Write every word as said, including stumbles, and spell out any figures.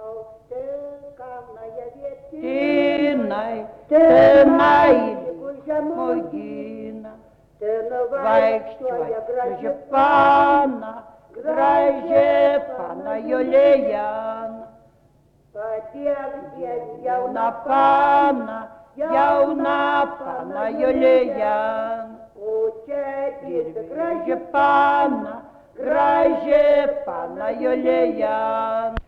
Tinai, tenai, mogina, vaikščioja graži pana, graži pana Julijana. Jauna pana, jauna pana Julijana. Ir graži pana, graži pana Julijana.